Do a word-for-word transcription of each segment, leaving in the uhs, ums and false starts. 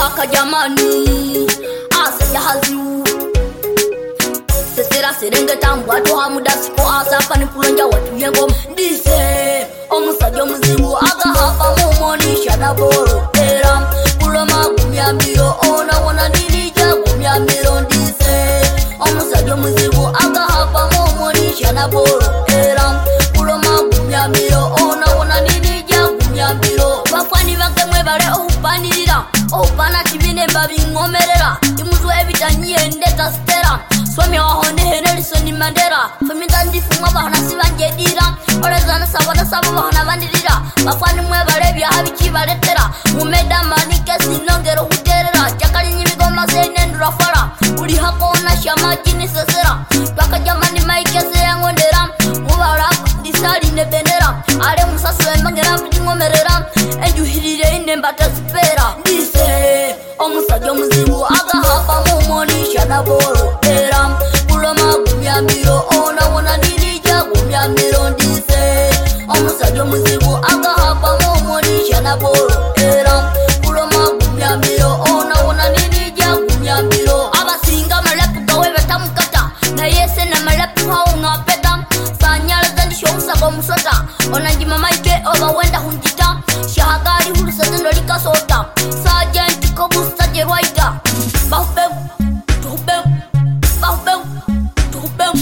Waka jamani asa jahaziu Sesera serenge tambu Atu hamuda siko asa Hapa ni pulonja watu yengo Dise Omusajo mzimu Aga hapa mumonisha na boro Era Uloma gumya miro Ona wana nilija gumya miro Dise Omusajo mzimu Aga hapa mumonisha na boro Era Uloma gumya miro Ona wana nilija gumya miro Wafani wake mwebale upanirira Opana chibine mbabi ngomerera Imuzwa evita nye ndeta stera Swami wahone Nelson Mandela Femita ndifu mwa bahana sibanjedira Olezana sabana sabu bahana bandirira Wafani mwebale vya habichi baletera Mumeda manike sinongero huterera Chakali nyimigoma sene ndurafara Uli hako na shama jini sesera Twaka jamani maike se yangondera Mubara disari nebendera Ale musasu embangera vijingomerera Enju hirire ine mbata spera Dise Omusajo mzimu Aga hapa mumonisha na boro Era Uloma gumya miro Ona wana nilija gumya miro Dise Omusajo mzimu Aga hapa mumonisha na boro Era Uloma gumya miro Ona wana nilija gumya miro Abasinga malepu gawe betamukata Na yese na malepu hao ngapeta Sanyala zandi shonsa kwa musota Onanjima maike oba wenda hunjita Shahagari hulu satendo lika sota Sergeant kobusta jerwaita Bahubeu, tuhubeu, bahubeu, tuhubeu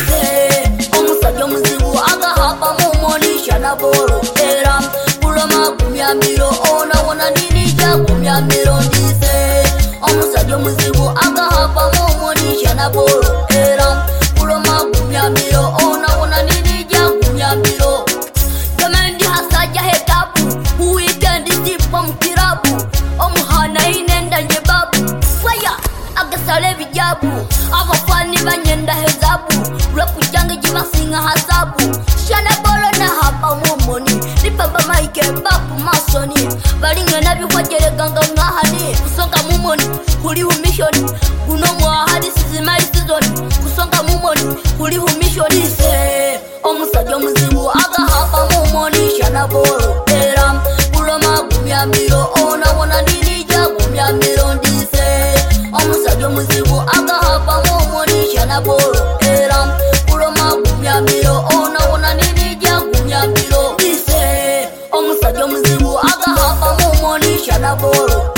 Dise Omusajo mzimu Aga hapa mumonisha na boro Era Uloma gumya miro Ona wana nilija gumya miro Dise Omusajo mzimu Aga hapa mumonisha na boro Era Uloma gumya miro Ona wana nilija gumya miro Jamendi hasaja hetabu Weekend zipo mkirabu Omuhana inenda njebabu Fire agasale bijabu Abafani banyenda hezabu Repu jange jimasinga hasabu Shana bolo na hapa mumoni Nipaba maike bapu masoni Balinge nabi wajere ganga ngahani Kusonga mumoni kulihu mission Guno mwahadi sizimai season Kusonga mumoni kulihu mission Dise Omusajo mzimu Aga hapa mumonisha na boro Era Uloma gumya miro Ona wana nilija gumya miro Dise Omusajo mzimu Aga hapa mumonisha na boro Era Uloma gumya miro Ona wana nilija gumya miro Dise Omusajo mzimu Aga hapa mumonisha na boro